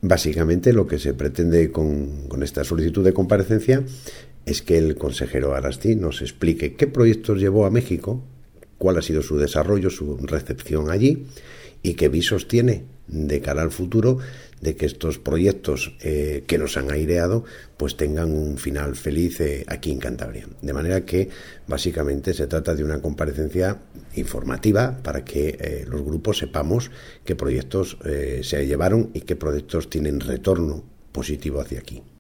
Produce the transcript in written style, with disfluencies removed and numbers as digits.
Básicamente lo que se pretende con esta solicitud de comparecencia es que el consejero Arasti nos explique qué proyectos llevó a México, cuál ha sido su desarrollo, su recepción allí y qué visos tiene de cara al futuro de que estos proyectos que nos han aireado pues tengan un final feliz aquí en Cantabria. De manera que básicamente se trata de una comparecencia informativa para que los grupos sepamos qué proyectos se llevaron y qué proyectos tienen retorno positivo hacia aquí.